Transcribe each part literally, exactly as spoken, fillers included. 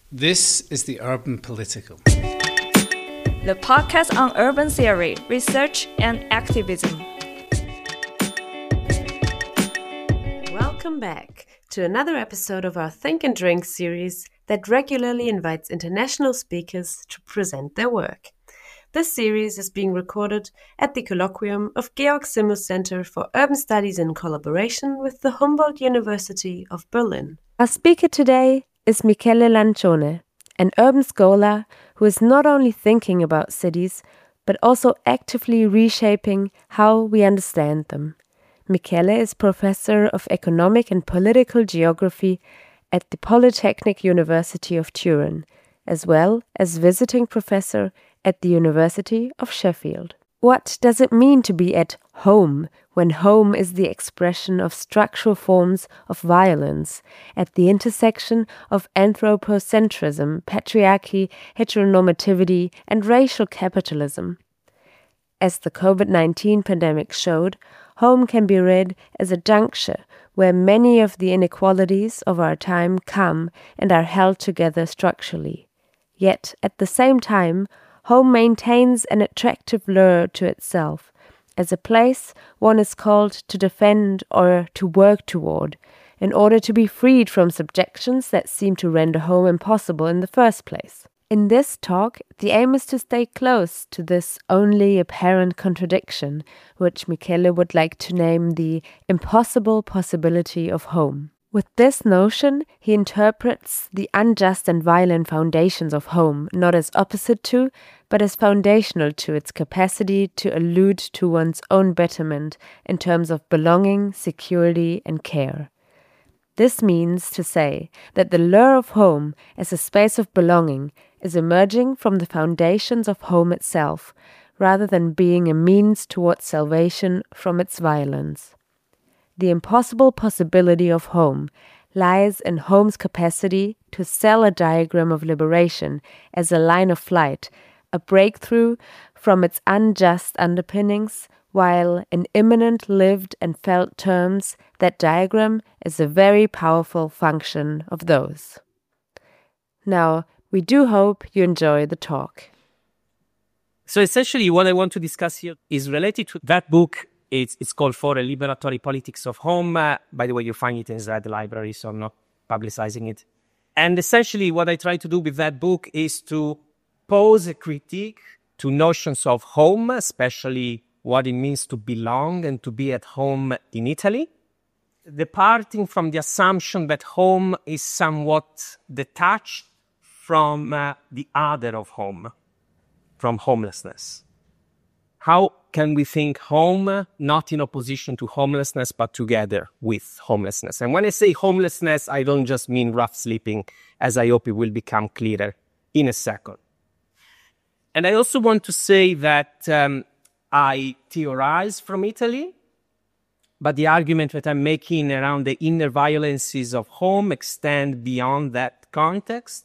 This is the Urban Political, the podcast on urban theory, research, and activism. Welcome back to another episode of our Think and Drink series that regularly invites international speakers to present their work. This series is being recorded at the colloquium of Georg Simmel Center for Urban Studies in collaboration with the Humboldt University of Berlin. Our speaker today is Michele Lancione, an urban scholar who is not only thinking about cities, but also actively reshaping how we understand them. Michele is professor of economic and political geography at the Polytechnic University of Turin, as well as visiting professor at the University of Sheffield. What does it mean to be at home when home is the expression of structural forms of violence at the intersection of anthropocentrism, patriarchy, heteronormativity, and racial capitalism? As the COVID nineteen pandemic showed, home can be read as a juncture where many of the inequalities of our time come and are held together structurally. Yet, at the same time, home maintains an attractive lure to itself, as a place one is called to defend or to work toward, in order to be freed from subjections that seem to render home impossible in the first place. In this talk, the aim is to stay close to this only apparent contradiction, which Michele would like to name the impossible possibility of home. With this notion, he interprets the unjust and violent foundations of home not as opposite to, but as foundational to its capacity to allude to one's own betterment in terms of belonging, security, and care. This means to say that the lure of home as a space of belonging is emerging from the foundations of home itself, rather than being a means towards salvation from its violence. The impossible possibility of home lies in home's capacity to sell a diagram of liberation as a line of flight, a breakthrough from its unjust underpinnings, while in imminent lived and felt terms, that diagram is a very powerful function of those. Now, we do hope you enjoy the talk. So essentially what I want to discuss here is related to that book. It's, it's called For a Liberatory Politics of Home. Uh, by the way, you find it inside the library, so I'm not publicizing it. And essentially what I try to do with that book is to pose a critique to notions of home, especially what it means to belong and to be at home in Italy, departing from the assumption that home is somewhat detached from uh, the other of home, from homelessness. How can we think home not in opposition to homelessness, but together with homelessness? And when I say homelessness, I don't just mean rough sleeping, as I hope it will become clearer in a second. And I also want to say that um, I theorize from Italy, but the argument that I'm making around the inner violences of home extend beyond that context.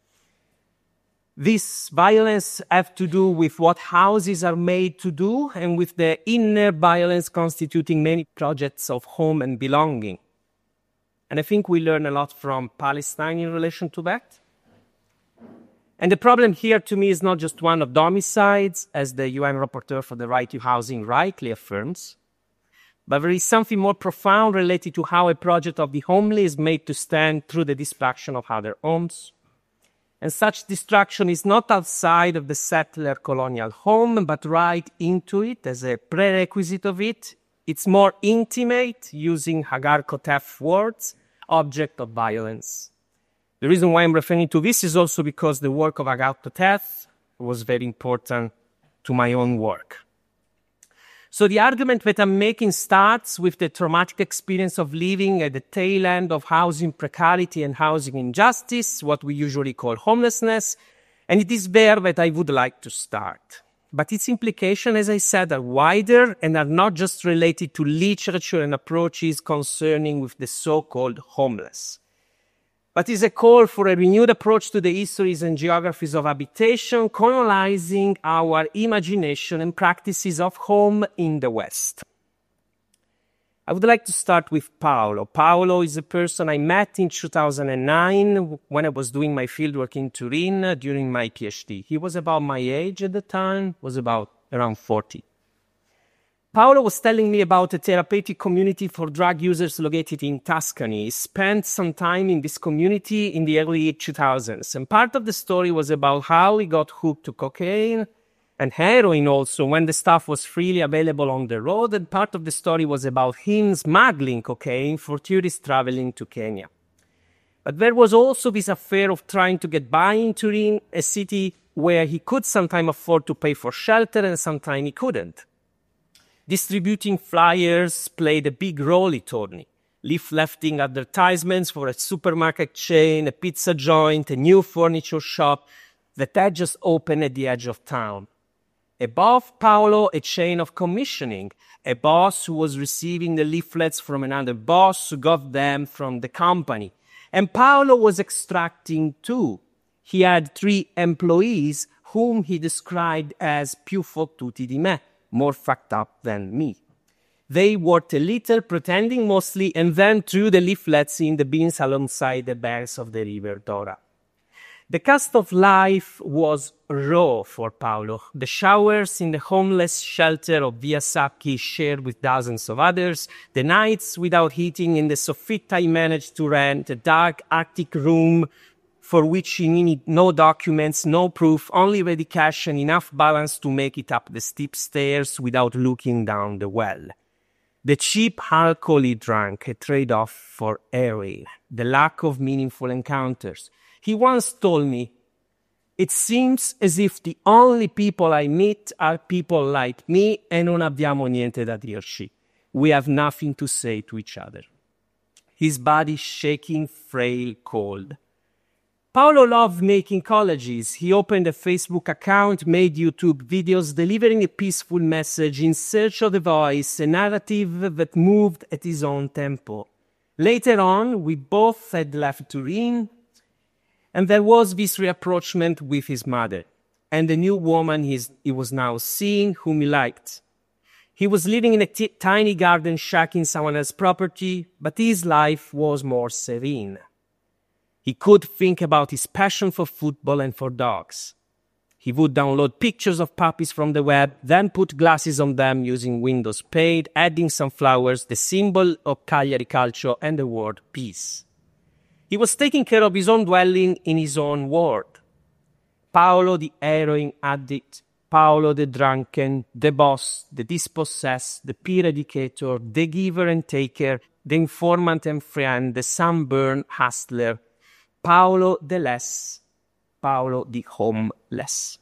This violence have to do with what houses are made to do and with the inner violence constituting many projects of home and belonging. And I think we learn a lot from Palestine in relation to that. And the problem here to me is not just one of domicides, as the U N Rapporteur for the Right to Housing rightly affirms, but there is something more profound related to how a project of the homely is made to stand through the destruction of other homes. And such destruction is not outside of the settler colonial home, but right into it as a prerequisite of it. It's more intimate, using Hagar Kotef words, object of violence. The reason why I'm referring to this is also because the work of Hagar Kotef was very important to my own work. So the argument that I'm making starts with the traumatic experience of living at the tail end of housing precarity and housing injustice, what we usually call homelessness, and it is there that I would like to start. But its implications, as I said, are wider and are not just related to literature and approaches concerning with the so-called homeless, but is a call for a renewed approach to the histories and geographies of habitation, colonizing our imagination and practices of home in the West. I would like to start with Paolo. Paolo is a person I met in two thousand nine when I was doing my fieldwork in Turin uh, during my PhD. He was about my age at the time, was about around forty. Paolo was telling me about a therapeutic community for drug users located in Tuscany. He spent some time in this community in the early two thousands. And part of the story was about how he got hooked to cocaine and heroin also when the stuff was freely available on the road. And part of the story was about him smuggling cocaine for tourists traveling to Kenya. But there was also this affair of trying to get by in Turin, a city where he could sometimes afford to pay for shelter and sometimes he couldn't. Distributing flyers played a big role, he told me. Leafletting advertisements for a supermarket chain, a pizza joint, a new furniture shop that had just opened at the edge of town. Above Paolo, a chain of commissioning, a boss who was receiving the leaflets from another boss who got them from the company. And Paolo was extracting too. He had three employees whom he described as più fottuti di me, more fucked up than me. They worked a little, pretending mostly, and then threw the leaflets in the bins alongside the banks of the river Dora. The cost of life was raw for Paolo. The showers in the homeless shelter of Via Sacchi shared with dozens of others, the nights without heating in the soffitta he managed to rent, a dark Arctic room for which he needed no documents, no proof, only ready cash and enough balance to make it up the steep stairs without looking down the well. The cheap alcohol he drank, a trade-off for heroin, the lack of meaningful encounters. He once told me, "It seems as if the only people I meet are people like me e non abbiamo niente da dirci. We have nothing to say to each other." His body shaking, frail, cold. Paolo loved making collages. He opened a Facebook account, made YouTube videos, delivering a peaceful message in search of the voice, a narrative that moved at his own tempo. Later on, we both had left Turin, and there was this rapprochement with his mother and the new woman he's, he was now seeing, whom he liked. He was living in a t- tiny garden shack in someone else's property, but his life was more serene. He could think about his passion for football and for dogs. He would download pictures of puppies from the web, then put glasses on them using Windows Paint, adding some flowers, the symbol of Cagliari Calcio, and the word peace. He was taking care of his own dwelling in his own world. Paolo the heroin addict, Paolo the drunken, the boss, the dispossessed, the peer educator, the giver and taker, the informant and friend, the sunburned hustler. Paolo the less, Paolo the homeless.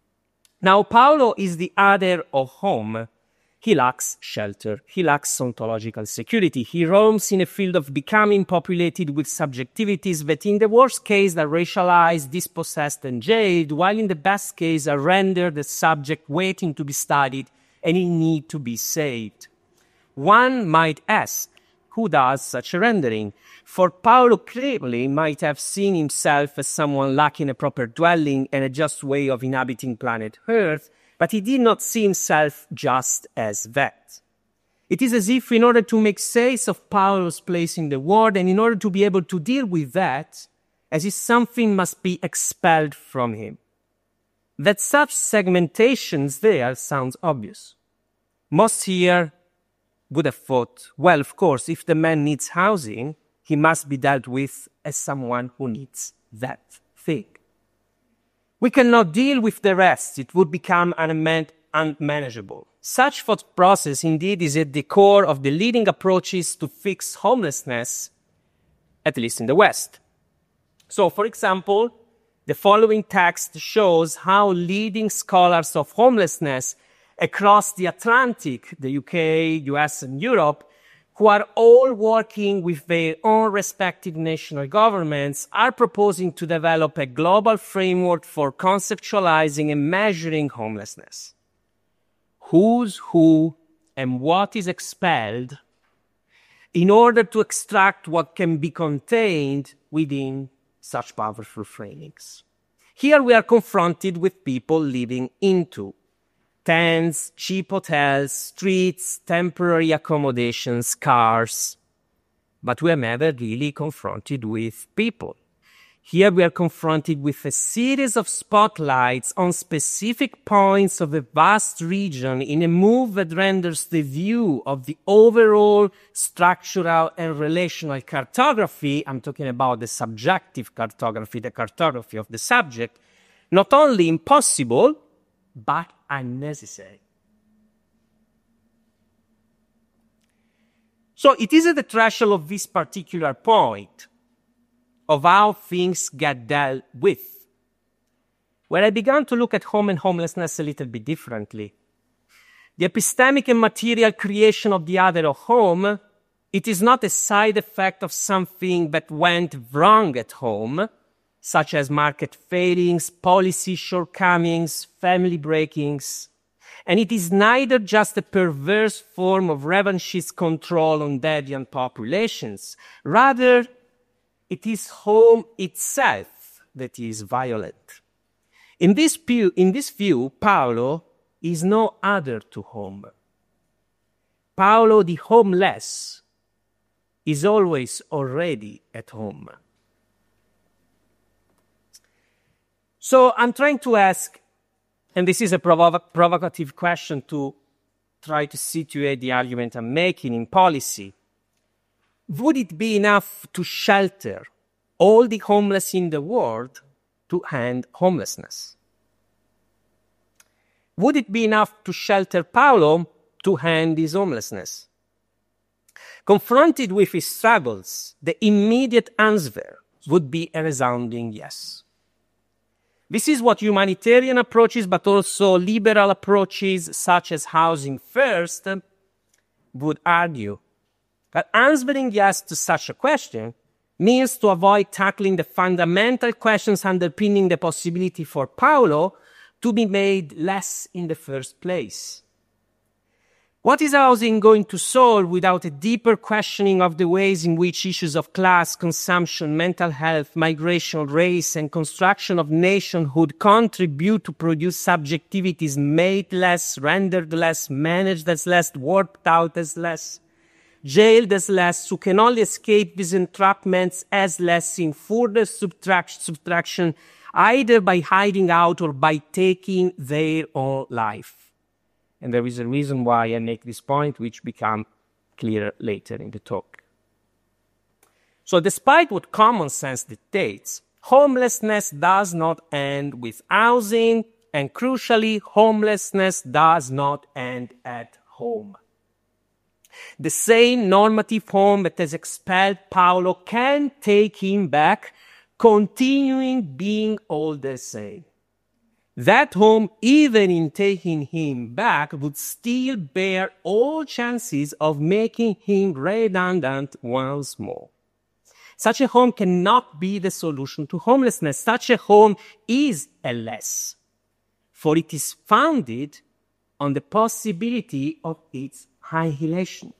Now Paolo is the other of home. He lacks shelter. He lacks ontological security. He roams in a field of becoming populated with subjectivities that in the worst case are racialized, dispossessed, and jailed, while in the best case are rendered a subject waiting to be studied and in need to be saved. One might ask, who does such a rendering? For Paolo clearly might have seen himself as someone lacking a proper dwelling and a just way of inhabiting planet Earth, but he did not see himself just as that. It is as if in order to make sense of Paolo's place in the world and in order to be able to deal with that, as if something must be expelled from him. That such segmentations there sounds obvious. Most here would have thought, well, of course, if the man needs housing, he must be dealt with as someone who needs that thing. We cannot deal with the rest. It would become unmanageable. Such thought process, indeed, is at the core of the leading approaches to fix homelessness, at least in the West. So, for example, the following text shows how leading scholars of homelessness across the Atlantic, the U K, U S, and Europe, who are all working with their own respective national governments, are proposing to develop a global framework for conceptualizing and measuring homelessness. Who's who and what is expelled in order to extract what can be contained within such powerful framings. Here we are confronted with people living into tents, cheap hotels, streets, temporary accommodations, cars. But we are never really confronted with people. Here we are confronted with a series of spotlights on specific points of a vast region in a move that renders the view of the overall structural and relational cartography, I'm talking about the subjective cartography, the cartography of the subject, not only impossible, but unnecessary. So it is at the threshold of this particular point of how things get dealt with, where I began to look at home and homelessness a little bit differently. The epistemic and material creation of the other of home, it is not a side effect of something that went wrong at home, such as market failings, policy shortcomings, family breakings. And it is neither just a perverse form of revanchist control on deviant populations. Rather, it is home itself that is violent. In this view, in this view, Paolo is no other to home. Paolo the homeless is always already at home. So I'm trying to ask, and this is a provo- provocative question to try to situate the argument I'm making in policy. Would it be enough to shelter all the homeless in the world to end homelessness? Would it be enough to shelter Paolo to end his homelessness? Confronted with his struggles, the immediate answer would be a resounding yes. This is what humanitarian approaches, but also liberal approaches such as Housing First would argue. But answering yes to such a question means to avoid tackling the fundamental questions underpinning the possibility for Paolo to be made less in the first place. What is housing going to solve without a deeper questioning of the ways in which issues of class, consumption, mental health, migration, race, and construction of nationhood contribute to produce subjectivities made less, rendered less, managed as less, worked out as less, jailed as less, who can only escape these entrapments as less in further subtract- subtraction, either by hiding out or by taking their own life. And there is a reason why I make this point, which becomes clearer later in the talk. So despite what common sense dictates, homelessness does not end with housing, and crucially, homelessness does not end at home. The same normative home that has expelled Paolo can take him back, continuing being all the same. That home, even in taking him back, would still bear all chances of making him redundant once more. Such a home cannot be the solution to homelessness. Such a home is a less, for it is founded on the possibility of its annihilation.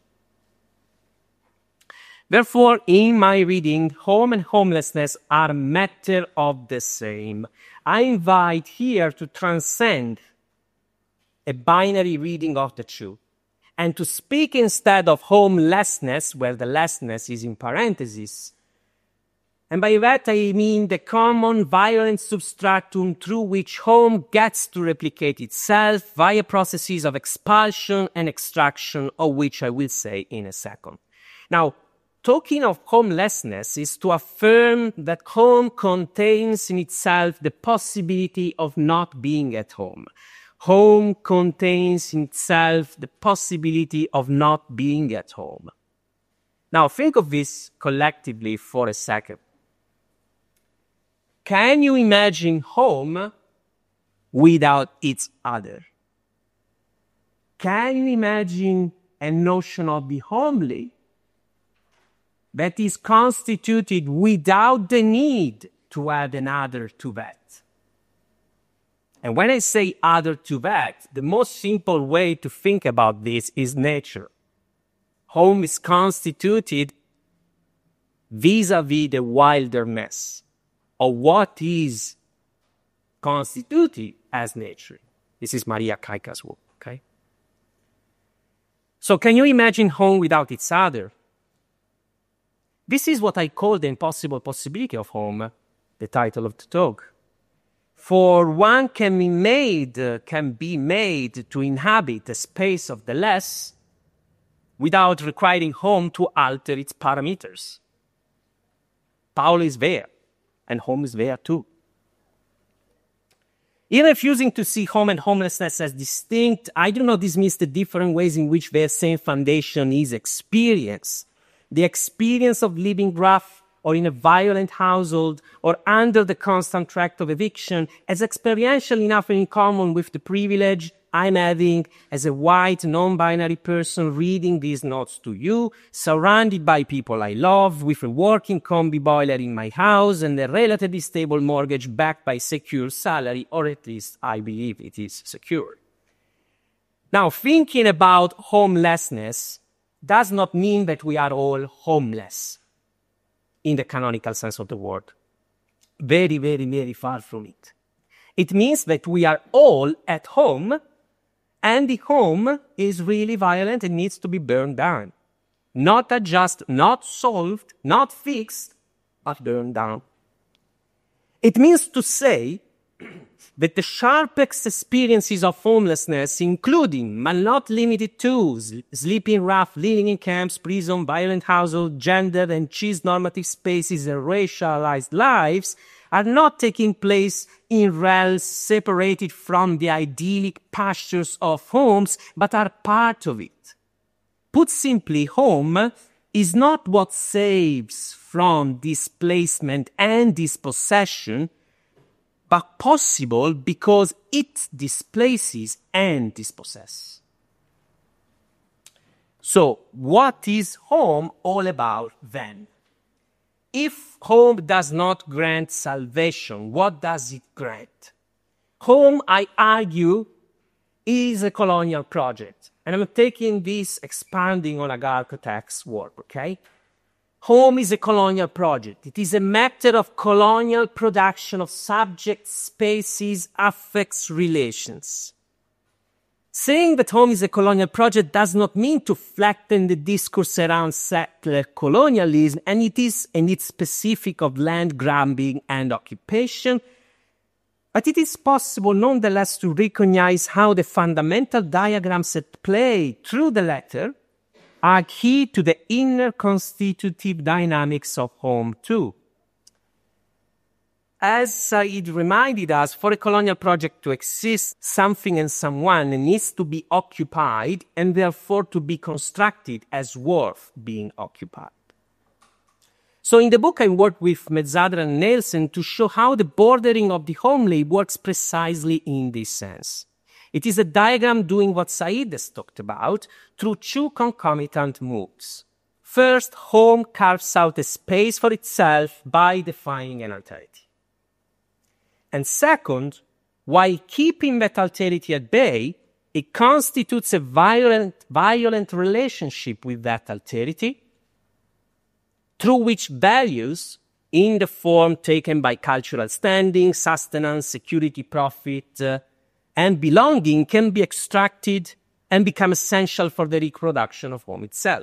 Therefore, in my reading, home and homelessness are a matter of the same. I invite here to transcend a binary reading of the two and to speak instead of homelessness, where the lessness is in parentheses. And by that I mean the common violent substratum through which home gets to replicate itself via processes of expulsion and extraction, of which I will say in a second. Now, talking of homelessness is to affirm that home contains in itself the possibility of not being at home. Home contains in itself the possibility of not being at home. Now think of this collectively for a second. Can you imagine home without its other? Can you imagine a notion of the homely that is constituted without the need to add another to that? And when I say other to that, the most simple way to think about this is nature. Home is constituted vis-a-vis the wilderness of what is constituted as nature. This is Maria Kaika's work, okay? So can you imagine home without its other? This is what I call the impossible possibility of home, the title of the talk. For one can be made, uh, can be made to inhabit a space of the less without requiring home to alter its parameters. Paolo is there, and home is there too. In refusing to see home and homelessness as distinct, I do not dismiss the different ways in which their same foundation is experienced. The experience of living rough or in a violent household or under the constant threat of eviction has experiential enough in common with the privilege I'm having as a white, non-binary person reading these notes to you, surrounded by people I love, with a working combi boiler in my house and a relatively stable mortgage backed by secure salary, or at least I believe it is secure. Now, thinking about homelessness does not mean that we are all homeless in the canonical sense of the word. Very, very, very far from it. It means that we are all at home, and the home is really violent and needs to be burned down. Not adjusted, not solved, not fixed, but burned down. It means to say that the sharpest experiences of homelessness, including, but not limited to, sleeping rough, living in camps, prison, violent household, gender and cis-normative spaces and racialized lives, are not taking place in realms separated from the idyllic pastures of homes, but are part of it. Put simply, home is not what saves from displacement and dispossession, but possible because it displaces and dispossesses. So, what is home all about then? If home does not grant salvation, what does it grant? Home, I argue, is a colonial project. And I'm taking this expanding on Agar Kotek's work, okay? Home is a colonial project. It is a matter of colonial production of subjects, spaces, affects, relations. Saying that home is a colonial project does not mean to flatten the discourse around settler colonialism, and it is and it's specific of land grabbing and occupation. But it is possible nonetheless to recognize how the fundamental diagrams at play through the letter are key to the inner constitutive dynamics of home too. As Said reminded us, for a colonial project to exist, something and someone needs to be occupied and therefore to be constructed as worth being occupied. So in the book I worked with Mezzadra and Nelson to show how the bordering of the homely works precisely in this sense. It is a diagram doing what Said has talked about through two concomitant moves. First, home carves out a space for itself by defining an alterity. And second, while keeping that alterity at bay, it constitutes a violent, violent relationship with that alterity, through which values, in the form taken by cultural standing, sustenance, security, profit, uh, and belonging, can be extracted and become essential for the reproduction of home itself.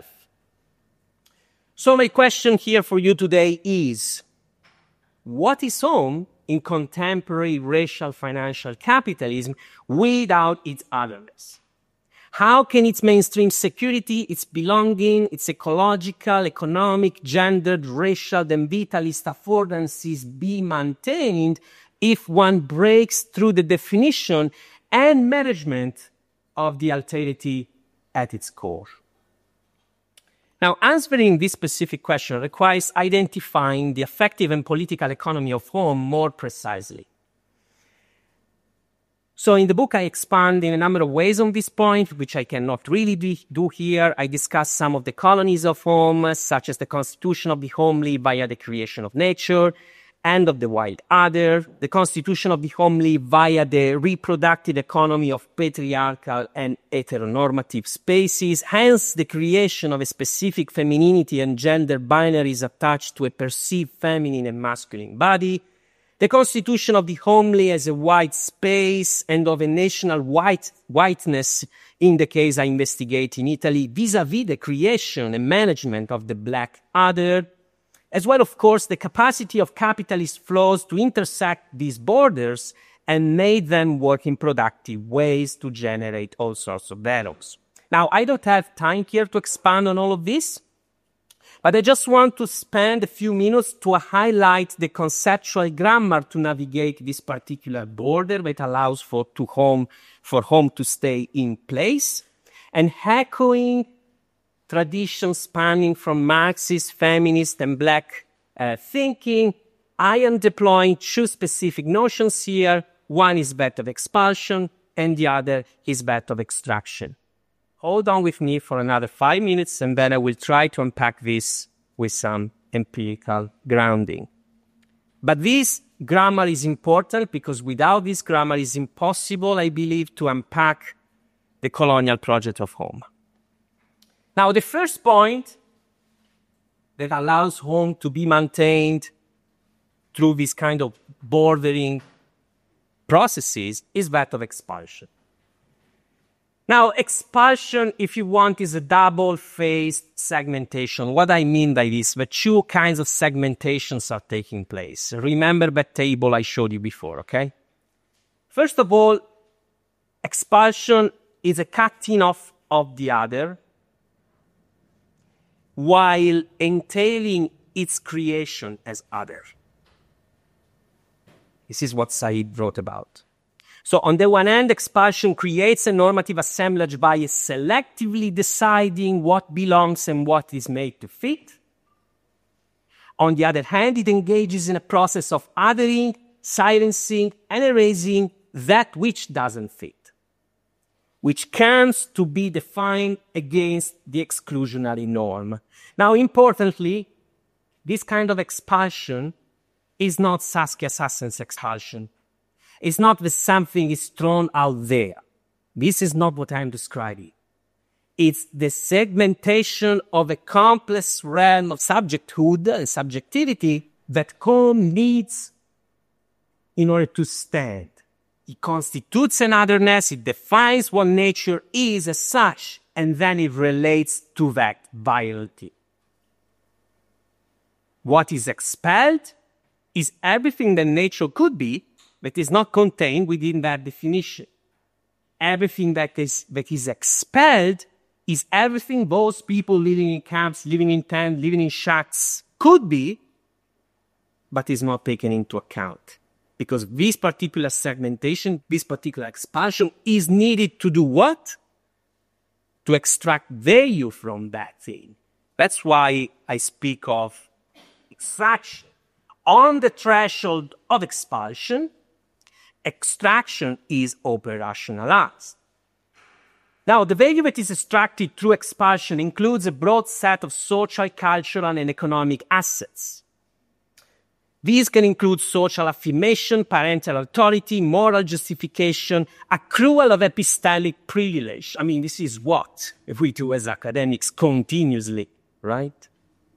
So my question here for you today is, what is home in contemporary racial financial capitalism without its otherness? How can its mainstream security, its belonging, its ecological, economic, gendered, racial, and vitalist affordances be maintained if one breaks through the definition and management of the alterity at its core? Now, answering this specific question requires identifying the effective and political economy of home more precisely. So in the book, I expand in a number of ways on this point, which I cannot really do here. I discuss some of the colonies of home, such as the constitution of the homely via the creation of nature, and of the wild other, the constitution of the homely via the reproductive economy of patriarchal and heteronormative spaces, hence the creation of a specific femininity and gender binaries attached to a perceived feminine and masculine body, The constitution of the homely as a white space and of a national white, whiteness in the case I investigate in Italy vis-à-vis the creation and management of the black other, as well, of course, the capacity of capitalist flows to intersect these borders and made them work in productive ways to generate all sorts of dialogues. Now, I don't have time here to expand on all of this, but I just want to spend a few minutes to highlight the conceptual grammar to navigate this particular border that allows for, to home, for home to stay in place, and echoing traditions spanning from Marxist, feminist, and black uh, thinking. I am deploying two specific notions here. One is that of expulsion, and the other is that of extraction. Hold on with me for another five minutes, and then I will try to unpack this with some empirical grounding. But this grammar is important because without this grammar, it is impossible, I believe, to unpack the colonial project of home. Now, the first point that allows home to be maintained through this kind of bordering processes is that of expulsion. Now, expulsion, if you want, is a double-phased segmentation. What I mean by this, the two kinds of segmentations are taking place. Remember that table I showed you before, okay? First of all, expulsion is a cutting off of the other while entailing its creation as other. This is what Said wrote about. So on the one hand, expulsion creates a normative assemblage by selectively deciding what belongs and what is made to fit. On the other hand, it engages in a process of othering, silencing, and erasing that which doesn't fit, which comes to be defined against the exclusionary norm. Now, importantly, this kind of expulsion is not Saskia Sassen's expulsion. It's not that something is thrown out there. This is not what I'm describing. It's the segmentation of a complex realm of subjecthood and subjectivity that home needs in order to stand. It constitutes an otherness, it defines what nature is as such, and then it relates to that violently. What is expelled is everything that nature could be, but is not contained within that definition. Everything that is, that is expelled is everything those people living in camps, living in tents, living in shacks could be, but is not taken into account. Because this particular segmentation, this particular expulsion is needed to do what? To extract value from that thing. That's why I speak of extraction. On the threshold of expulsion, extraction is operationalized. Now, the value that is extracted through expulsion includes a broad set of social, cultural, and economic assets. These can include social affirmation, parental authority, moral justification, accrual of epistemic privilege. I mean, this is what we do as academics continuously, right?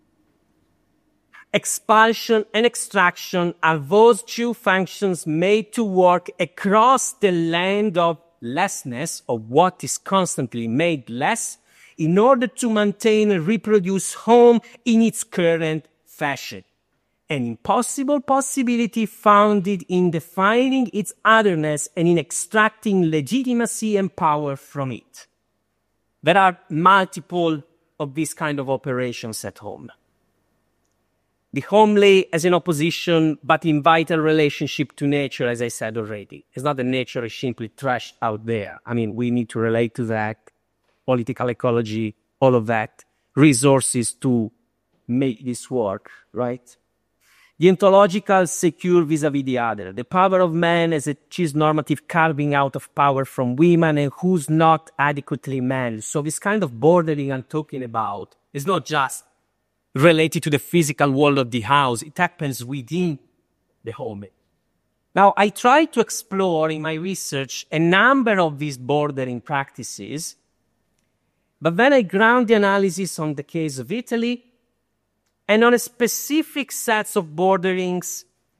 Expulsion and extraction are those two functions made to work across the land of lessness, of what is constantly made less, in order to maintain and reproduce home in its current fashion. An impossible possibility founded in defining its otherness and in extracting legitimacy and power from it. There are multiple of these kind of operations at home. The homely as an opposition, but in vital relationship to nature, as I said already. It's not that nature is simply trash out there. I mean, we need to relate to that, political ecology, all of that, resources to make this work, right? The ontological secure vis-a-vis the other, the power of man as a cis normative carving out of power from women and who's not adequately man. So this kind of bordering I'm talking about is not just related to the physical wall of the house. It happens within the home. Now, I try to explore in my research a number of these bordering practices, but then I ground the analysis on the case of Italy and on a specific sets of borderings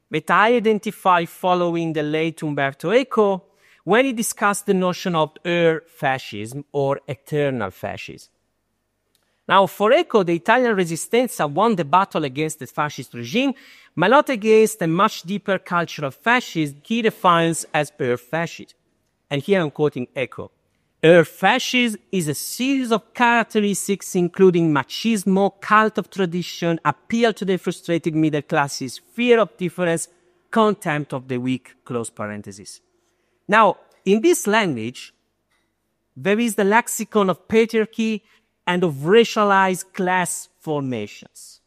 that I identified following the late Umberto Eco when he discussed the notion of er fascism or eternal fascism. Now, for Eco, the Italian Resistenza won the battle against the fascist regime, but not against a much deeper cultural fascism he defines as er fascism. And here I'm quoting Eco. Er fascism is a series of characteristics including machismo, cult of tradition, appeal to the frustrated middle classes, fear of difference, contempt of the weak, close parentheses. Now, in this language, there is the lexicon of patriarchy and of racialized class formations.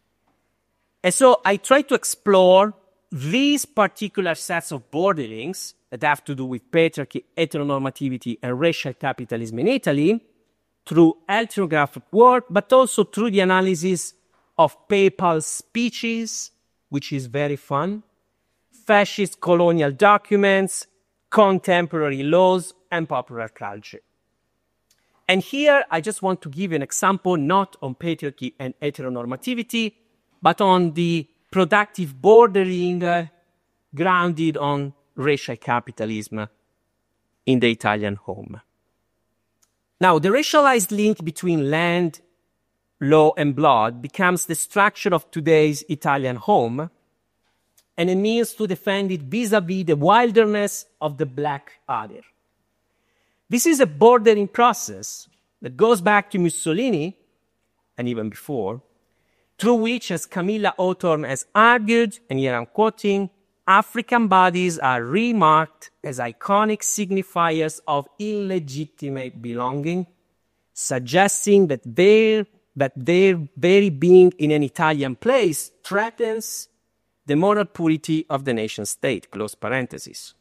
And so I try to explore these particular sets of borderings that have to do with patriarchy, heteronormativity, and racial capitalism in Italy through ethnographic work, but also through the analysis of papal speeches, which is very fun, fascist colonial documents, contemporary laws, and popular culture. And here I just want to give an example not on patriarchy and heteronormativity, but on the productive bordering uh, grounded on racial capitalism in the Italian home. Now, the racialized link between land, law, and blood becomes the structure of today's Italian home, and a means to defend it vis-à-vis the wilderness of the black other. This is a bordering process that goes back to Mussolini, and even before, through which, as Camilla Hawthorne has argued, and here I'm quoting, African bodies are remarked as iconic signifiers of illegitimate belonging, suggesting that their, that their very being in an Italian place threatens the moral purity of the nation state, close parentheses.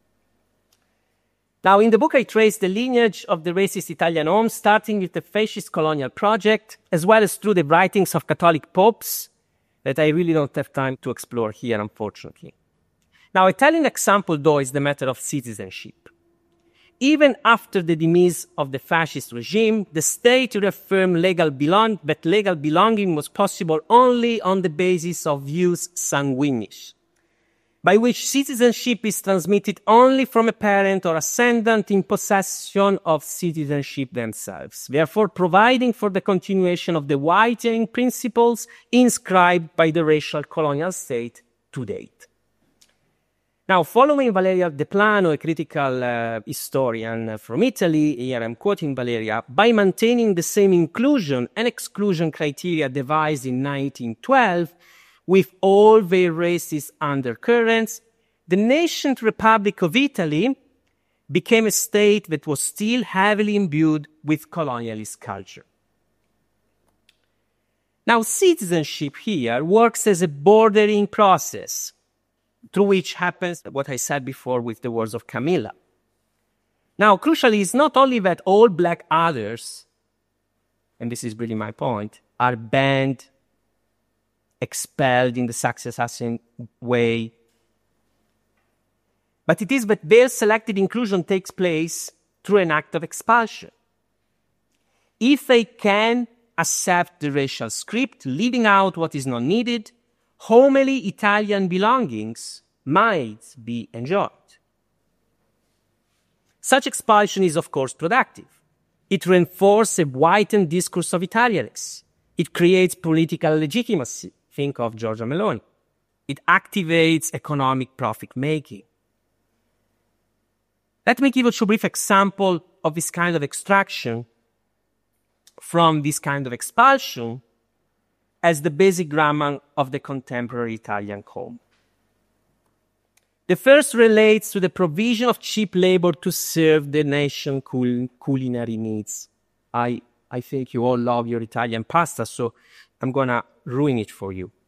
Now, in the book, I trace the lineage of the racist Italian home, starting with the fascist colonial project, as well as through the writings of Catholic popes that I really don't have time to explore here, unfortunately. Now, a telling example, though, is the matter of citizenship. Even after the demise of the fascist regime, the state reaffirmed legal belong- that legal belonging was possible only on the basis of jus sanguinis, by which citizenship is transmitted only from a parent or ascendant in possession of citizenship themselves, therefore providing for the continuation of the whitening principles inscribed by the racial colonial state to date. Now, following Valeria De Plano, a critical uh, historian from Italy, here I'm quoting Valeria, by maintaining the same inclusion and exclusion criteria devised in nineteen twelve, with all their racist undercurrents, the nascent Republic of Italy became a state that was still heavily imbued with colonialist culture. Now, citizenship here works as a bordering process, through which happens what I said before with the words of Camilla. Now, crucially, it's not only that all black others, and this is really my point, are banned, expelled in the successful way, but it is that their selected inclusion takes place through an act of expulsion. If they can accept the racial script, leaving out what is not needed, homely Italian belongings might be enjoyed. Such expulsion is, of course, productive. It reinforces a whitened discourse of Italianness. It creates political legitimacy. Think of Giorgia Meloni. It activates economic profit-making. Let me give you a brief example of this kind of extraction from this kind of expulsion as the basic grammar of the contemporary Italian home. The first relates to the provision of cheap labor to serve the nation's cul- culinary needs. I, I think you all love your Italian pasta, so I'm going to ruin it for you.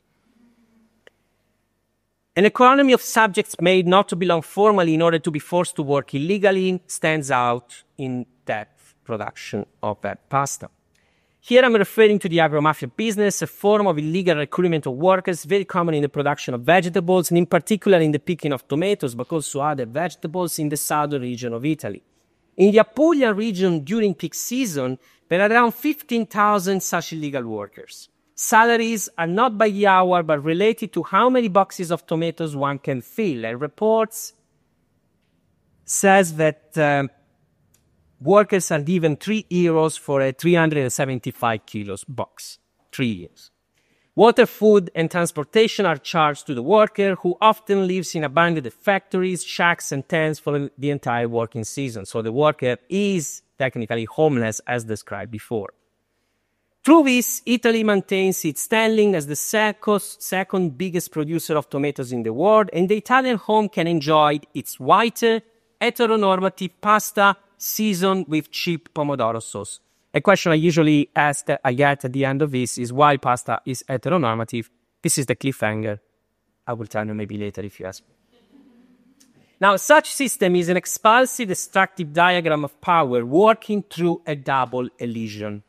An economy of subjects made not to belong formally in order to be forced to work illegally stands out in that production of that pasta. Here I'm referring to the agro-mafia business, a form of illegal recruitment of workers very common in the production of vegetables, and in particular in the picking of tomatoes, but also other vegetables in the southern region of Italy. In the Apulia region during peak season, there are around fifteen thousand such illegal workers. Salaries are not by the hour, but related to how many boxes of tomatoes one can fill. And reports says that um, workers are given three euros for a three hundred seventy-five kilos box. Three years. Water, food, and transportation are charged to the worker, who often lives in abandoned factories, shacks, and tents for the entire working season. So the worker is technically homeless, as described before. Through this, Italy maintains its standing as the second, second biggest producer of tomatoes in the world, and the Italian home can enjoy its whiter, heteronormative pasta seasoned with cheap pomodoro sauce. A question I usually ask, I get at the end of this is why pasta is heteronormative. This is the cliffhanger. I will tell you maybe later if you ask me. Now, such system is an expulsive, destructive diagram of power working through a double elision.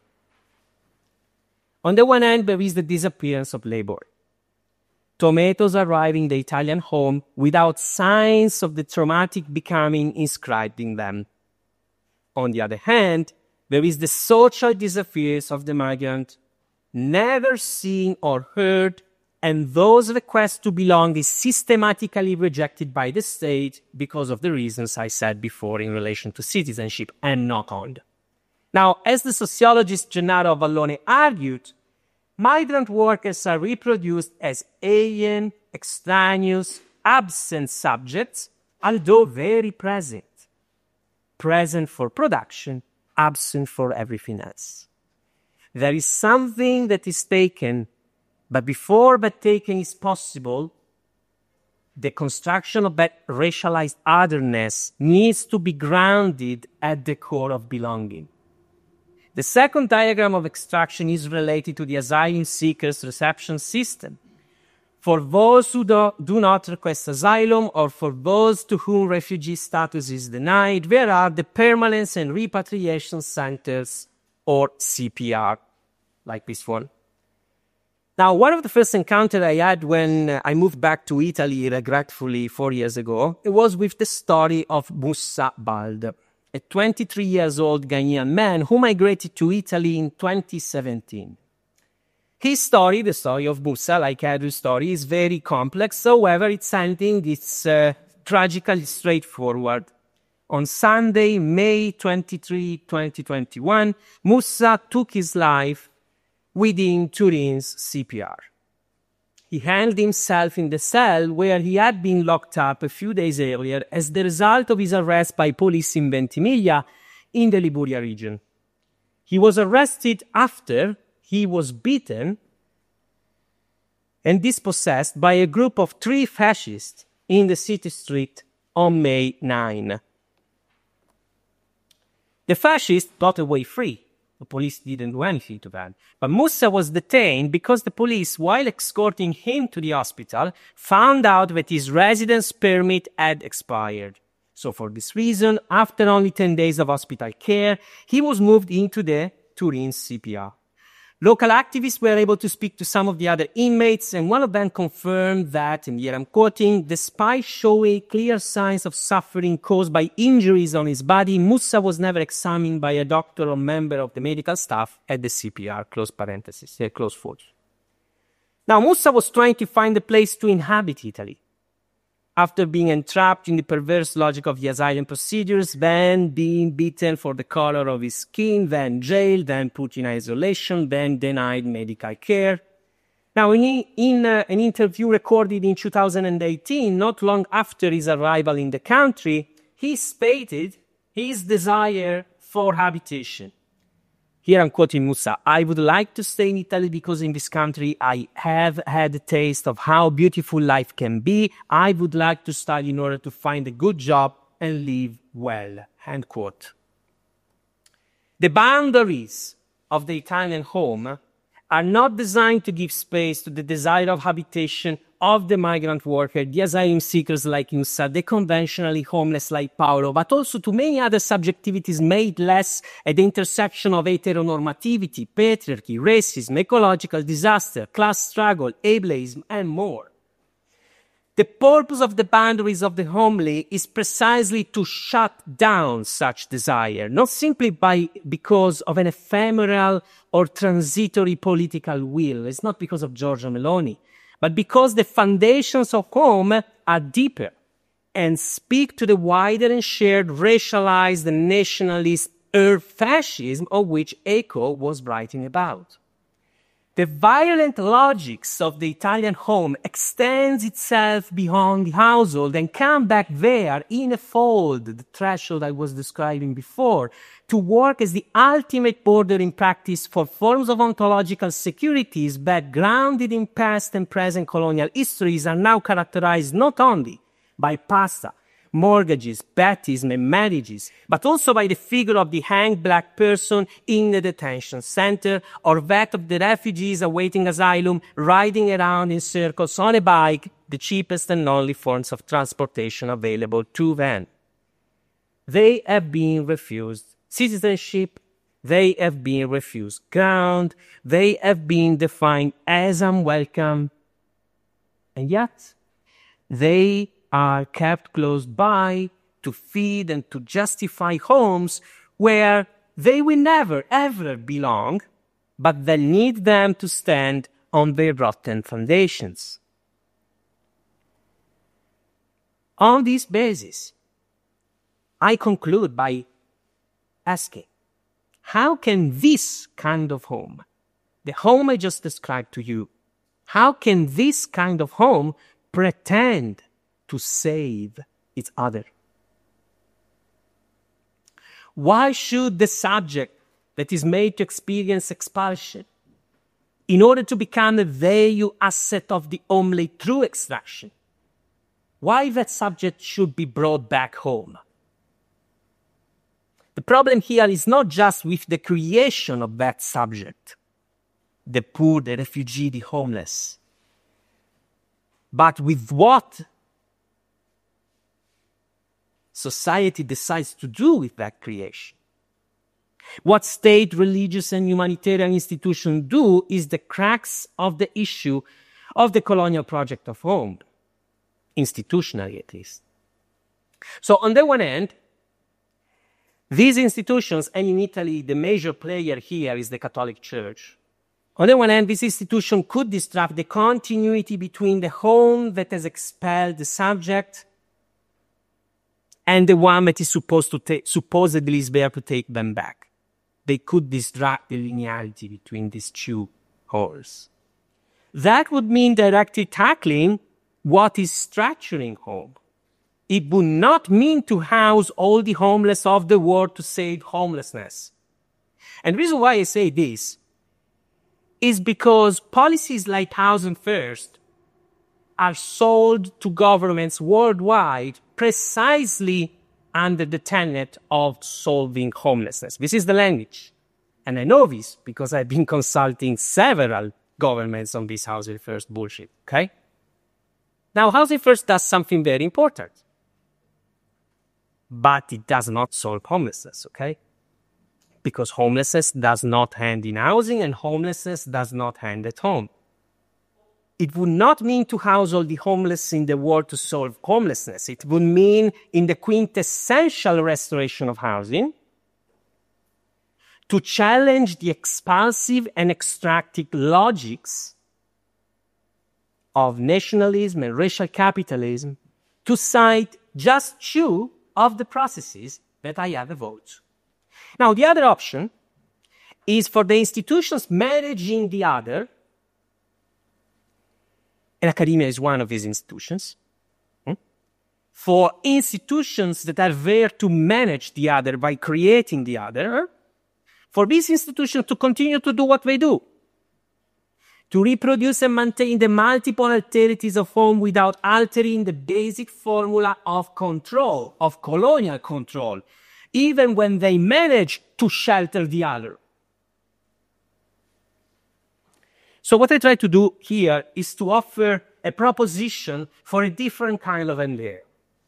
On the one hand, there is the disappearance of labor. Tomatoes arrive in the Italian home without signs of the traumatic becoming inscribed in them. On the other hand, there is the social disappearance of the migrant, never seen or heard, and those requests to belong is systematically rejected by the state because of the reasons I said before in relation to citizenship and not on. Now, as the sociologist Gennaro Vallone argued, migrant workers are reproduced as alien, extraneous, absent subjects, although very present. Present for production, absent for everything else. There is something that is taken, but before that taking is possible, the construction of that racialized otherness needs to be grounded at the core of belonging. The second diagram of extraction is related to the asylum seekers' reception system. For those who do, do not request asylum, or for those to whom refugee status is denied, there are the permanence and repatriation centers, or C P R, like this one. Now, one of the first encounters I had when I moved back to Italy, regretfully, four years ago, it was with the story of Moussa Bald, a twenty-three years old Ghanaian man who migrated to Italy in twenty seventeen. His story, the story of Moussa, like Andrew's story, is very complex. However, its ending is uh, tragically straightforward. On Sunday, May twenty-third, twenty twenty-one, Moussa took his life within Turin's C P R. He hanged himself in the cell where he had been locked up a few days earlier as the result of his arrest by police in Ventimiglia in the Liguria region. He was arrested after he was beaten and dispossessed by a group of three fascists in the city street on May ninth. The fascists got away free. The police didn't do anything to that. But Moussa was detained because the police, while escorting him to the hospital, found out that his residence permit had expired. So for this reason, after only ten days of hospital care, he was moved into the Turin C P R. Local activists were able to speak to some of the other inmates, and one of them confirmed that, and here I'm quoting, despite showing clear signs of suffering caused by injuries on his body, Moussa was never examined by a doctor or member of the medical staff at the C P R, close parenthesis, uh, close quote. Now, Moussa was trying to find a place to inhabit Italy. After being entrapped in the perverse logic of the asylum procedures, then being beaten for the color of his skin, then jailed, then put in isolation, then denied medical care. Now, in, in uh, an interview recorded in two thousand eighteen, not long after his arrival in the country, he stated his desire for habitation. Here I'm quoting Moussa, "I would like to stay in Italy because in this country I have had a taste of how beautiful life can be. I would like to study in order to find a good job and live well." End quote. The boundaries of the Italian home are not designed to give space to the desire of habitation of the migrant worker, the asylum seekers like Moussa, the conventionally homeless like Paolo, but also to many other subjectivities made less at the intersection of heteronormativity, patriarchy, racism, ecological disaster, class struggle, ableism, and more. The purpose of the boundaries of the homely is precisely to shut down such desire, not simply by, because of an ephemeral or transitory political will. It's not because of Giorgia Meloni, but because the foundations of home are deeper and speak to the wider and shared racialized and nationalist urban fascism of which Eco was writing about. The violent logics of the Italian home extends itself beyond the household and come back there in a fold, the threshold I was describing before, to work as the ultimate border in practice for forms of ontological securities that, grounded in past and present colonial histories, are now characterized not only by pasta, mortgages, baptism, and marriages, but also by the figure of the hanged black person in the detention center, or that of the refugees awaiting asylum riding around in circles on a bike, the cheapest and only forms of transportation available to them. They have been refused citizenship, they have been refused ground, they have been defined as unwelcome, and yet they are kept close by to feed and to justify homes where they will never, ever belong, but that need them to stand on their rotten foundations. On this basis, I conclude by asking, how can this kind of home, the home I just described to you, how can this kind of home pretend to save its other? Why should the subject that is made to experience expulsion, in order to become a value asset of the homely through extraction, why that subject should be brought back home? The problem here is not just with the creation of that subject, the poor, the refugee, the homeless, but with what society decides to do with that creation. What state, religious, and humanitarian institutions do is the crux of the issue of the colonial project of home, institutionally at least. So on the one hand, these institutions, and in Italy the major player here is the Catholic Church, on the one hand, this institution could disrupt the continuity between the home that has expelled the subject and the one that is supposed to take, supposedly is there to take them back. They could disrupt the linearity between these two wholes. That would mean directly tackling what is structuring home. It would not mean to house all the homeless of the world to save homelessness. And the reason why I say this is because policies like Housing First are sold to governments worldwide precisely under the tenet of solving homelessness. This is the language. And I know this because I've been consulting several governments on this Housing First bullshit, okay? Now, Housing First does something very important. But it does not solve homelessness, okay? Because homelessness does not end in housing and homelessness does not end at home. It would not mean to house all the homeless in the world to solve homelessness. It would mean, in the quintessential restoration of housing, to challenge the expulsive and extractive logics of nationalism and racial capitalism, to cite just two of the processes that I have evoked. Now, the other option is for the institutions managing the other, and academia is one of these institutions, hmm? for institutions that are there to manage the other by creating the other, for these institutions to continue to do what they do, to reproduce and maintain the multiple alternatives of home without altering the basic formula of control, of colonial control, even when they manage to shelter the other. So what I try to do here is to offer a proposition for a different kind of endeavor.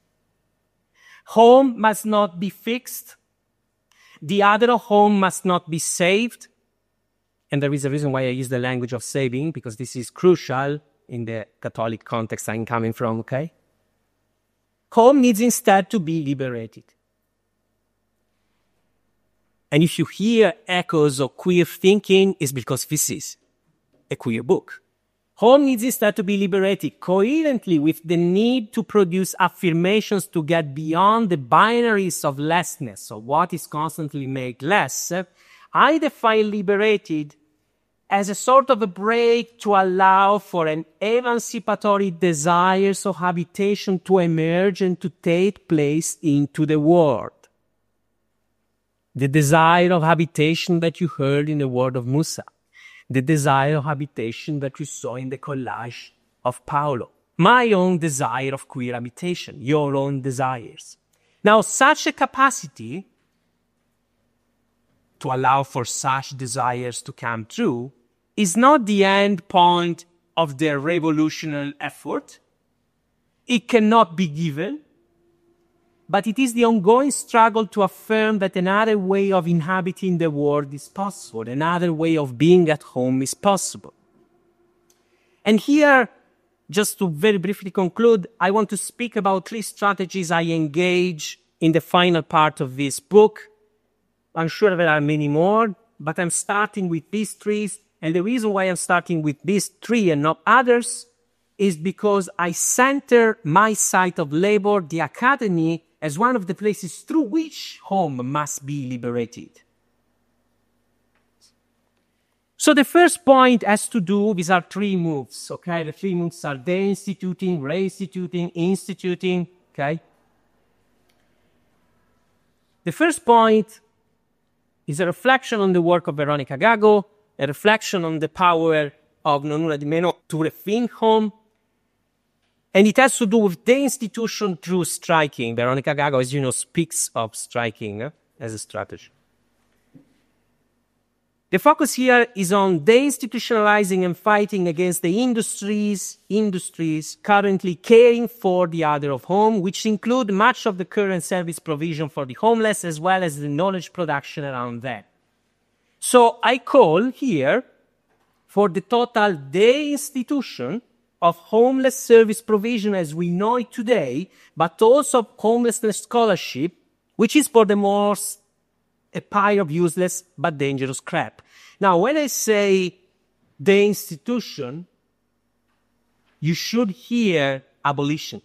Home must not be fixed. The other home must not be saved. And there is a reason why I use the language of saving, because this is crucial in the Catholic context I'm coming from, okay? Home needs instead to be liberated. And if you hear echoes of queer thinking, it's because this is a queer book. Home needs instead to be liberated coherently with the need to produce affirmations to get beyond the binaries of lessness, of what is constantly made less. I define liberated as a sort of a break to allow for an emancipatory desires of habitation to emerge and to take place into the world. The desire of habitation that you heard in the word of Musa. The desire of habitation that you saw in the collage of Paolo. My own desire of queer habitation. Your own desires. Now, such a capacity to allow for such desires to come true is not the end point of their revolutionary effort. It cannot be given, but it is the ongoing struggle to affirm that another way of inhabiting the world is possible, another way of being at home is possible. And here, just to very briefly conclude, I want to speak about three strategies I engage in the final part of this book. I'm sure there are many more, but I'm starting with these three. And the reason why I'm starting with these three and not others is because I center my site of labor, the academy, as one of the places through which home must be liberated. So the first point has to do, these are three moves, okay? The three moves are deinstituting, reinstituting, instituting, okay? The first point is a reflection on the work of Veronica Gago, a reflection on the power of Non Nulla Di Meno to rethink home. And it has to do with the institution through striking. Veronica Gago, as you know, speaks of striking eh, as a strategy. The focus here is on deinstitutionalizing and fighting against the industries, industries currently caring for the other of home, which include much of the current service provision for the homeless, as well as the knowledge production around that. So I call here for the total deinstitution of homeless service provision as we know it today, but also of homelessness scholarship, which is for the most a pile of useless but dangerous crap. Now, when I say deinstitution, you should hear abolition.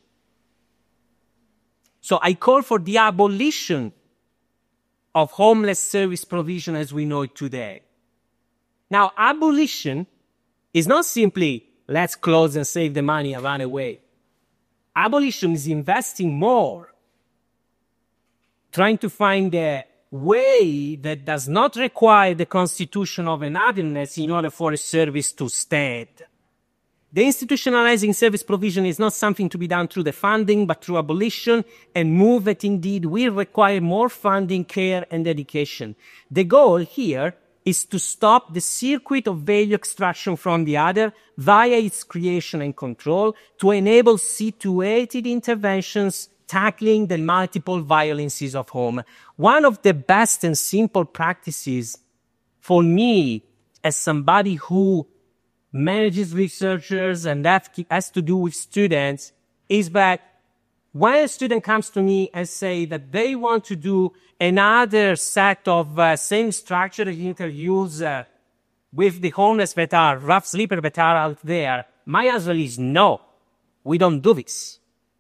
So I call for the abolition of homeless service provision as we know it today. Now, abolition is not simply let's close and save the money and run away. Abolition is investing more, trying to find a way that does not require the constitution of an otherness in order for a service to stand. The institutionalizing service provision is not something to be done through the funding, but through abolition, and move that indeed will require more funding, care, and dedication. The goal here is to stop the circuit of value extraction from the other via its creation and control to enable situated interventions tackling the multiple violences of home. One of the best and simple practices for me as somebody who manages researchers and that has to do with students is that when a student comes to me and say that they want to do another set of uh, same structured interviews uh, with the homeless that are rough sleepers that are out there, my answer is no, we don't do this.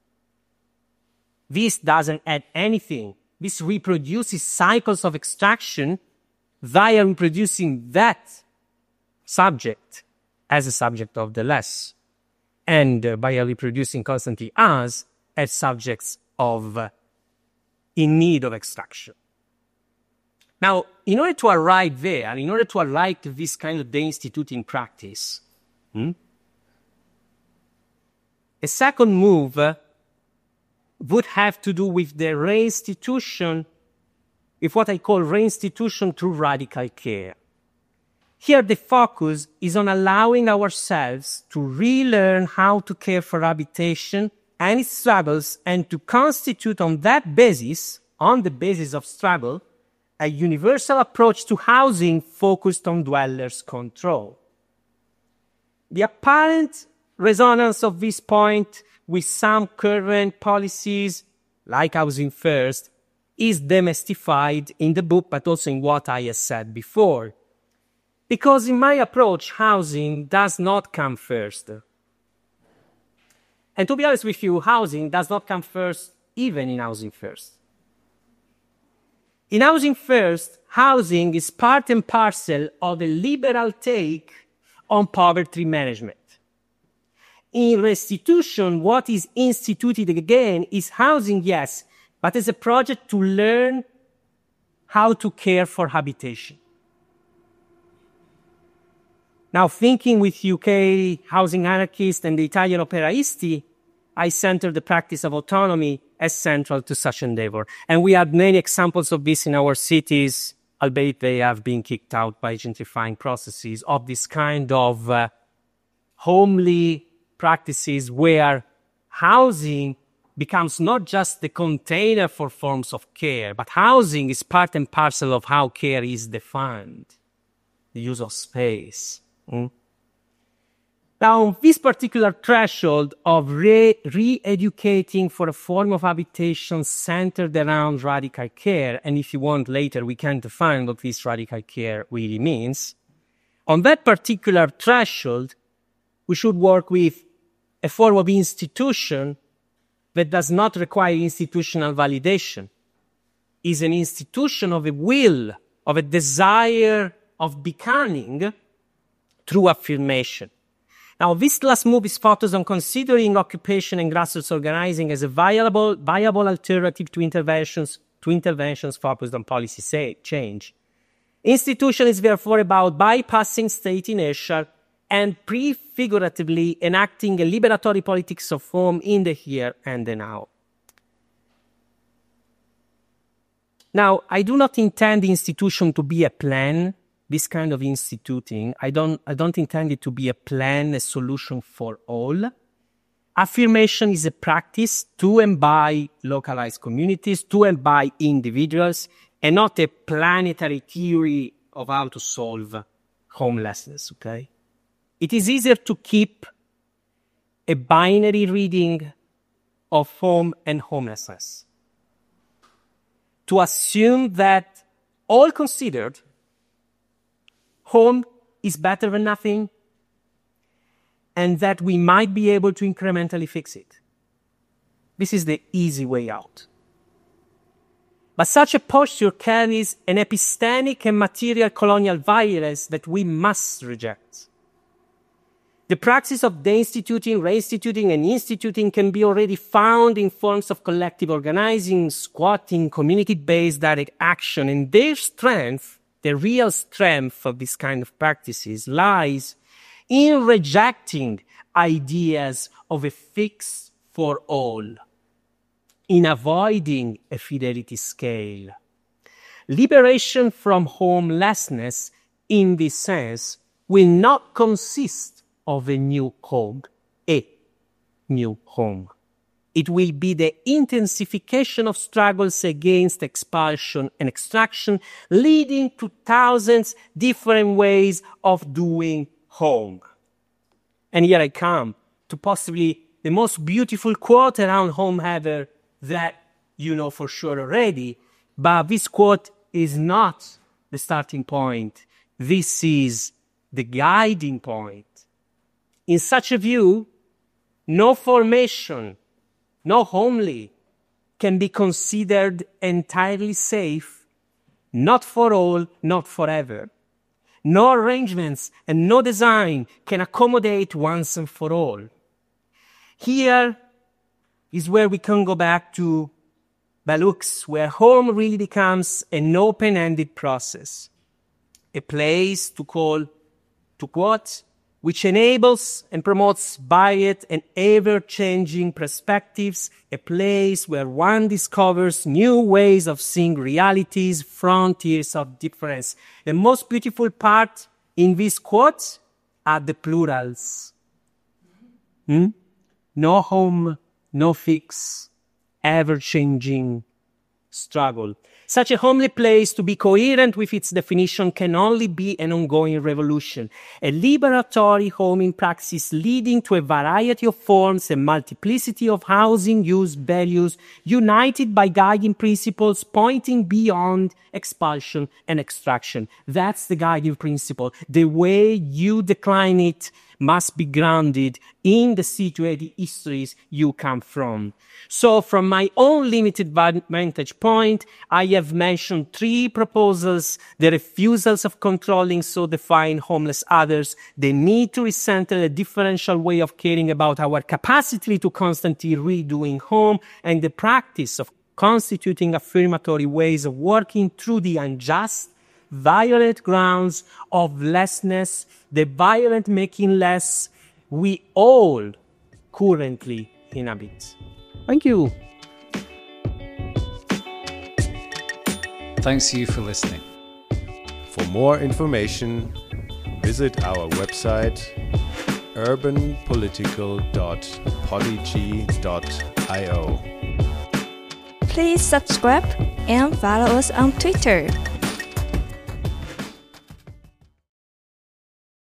This doesn't add anything. This reproduces cycles of extraction via reproducing that subject as a subject of the less, and uh, by reproducing constantly us as subjects of uh, in need of extraction. Now, in order to arrive there, in order to arrive to this kind of deinstituting practice, hmm, a second move uh, would have to do with the reinstitution, with what I call reinstitution through radical care. Here the focus is on allowing ourselves to relearn how to care for habitation and its struggles and to constitute on that basis, on the basis of struggle, a universal approach to housing focused on dwellers' control. The apparent resonance of this point with some current policies, like Housing First, is demystified in the book, but also in what I have said before. Because in my approach, housing does not come first. And to be honest with you, housing does not come first even in Housing First. In Housing First, housing is part and parcel of a liberal take on poverty management. In restitution, what is instituted again is housing, yes, but as a project to learn how to care for habitation. Now, thinking with U K housing anarchists and the Italian operaisti, I centered the practice of autonomy as central to such endeavor. And we had many examples of this in our cities, albeit they have been kicked out by gentrifying processes, of this kind of uh, homely practices where housing becomes not just the container for forms of care, but housing is part and parcel of how care is defined, the use of space. Mm? Now, this particular threshold of re- re-educating for a form of habitation centered around radical care, and if you want later, we can define what this radical care really means. On that particular threshold, we should work with a form of institution that does not require institutional validation, is an institution of a will, of a desire of becoming through affirmation. Now, this last move is focused on considering occupation and grassroots organizing as a viable, viable alternative to interventions, to interventions focused on policy say, change. Institution is therefore about bypassing state inertia and prefiguratively enacting a liberatory politics of home in the here and the now. Now, I do not intend the institution to be a plan, this kind of instituting. I don't, I don't intend it to be a plan, a solution for all. Affirmation is a practice to and by localized communities, to and by individuals, and not a planetary theory of how to solve homelessness, okay? It is easier to keep a binary reading of home and homelessness. To assume that, all considered, home is better than nothing, and that we might be able to incrementally fix it. This is the easy way out. But such a posture carries an epistemic and material colonial virus that we must reject. The practice of deinstituting, reinstituting, and instituting can be already found in forms of collective organizing, squatting, community-based direct action, and their strength, the real strength of this kind of practices, lies in rejecting ideas of a fix for all, in avoiding a fidelity scale. Liberation from homelessness, in this sense, will not consist of a new home, a new home. It will be the intensification of struggles against expulsion and extraction, leading to thousands different ways of doing home. And here I come to possibly the most beautiful quote around home ever that you know for sure already, but this quote is not the starting point. This is the guiding point. In such a view, no formation, no homely, can be considered entirely safe, not for all, not forever. No arrangements and no design can accommodate once and for all. Here is where we can go back to Bell Hooks, where home really becomes an open-ended process, a place to call, to quote, which enables and promotes varied and ever-changing perspectives, a place where one discovers new ways of seeing realities, frontiers of difference. The most beautiful part in this quote are the plurals. Hmm? No home, no fix, ever-changing, struggle. Such a homely place, to be coherent with its definition, can only be an ongoing revolution, a liberatory homing praxis leading to a variety of forms and multiplicity of housing use values, united by guiding principles pointing beyond expulsion and extraction. That's the guiding principle. The way you decline it must be grounded in the situated histories you come from. So from my own limited vantage point, I have mentioned three proposals: the refusals of controlling so defined homeless others, the need to recenter a differential way of caring about our capacity to constantly redoing home, and the practice of constituting affirmatory ways of working through the unjust, violent grounds of lessness, the violent making less we all currently inhabit. Thank you. Thanks to you for listening. For more information, visit our website urban political dot podigy dot io. Please subscribe and follow us on Twitter.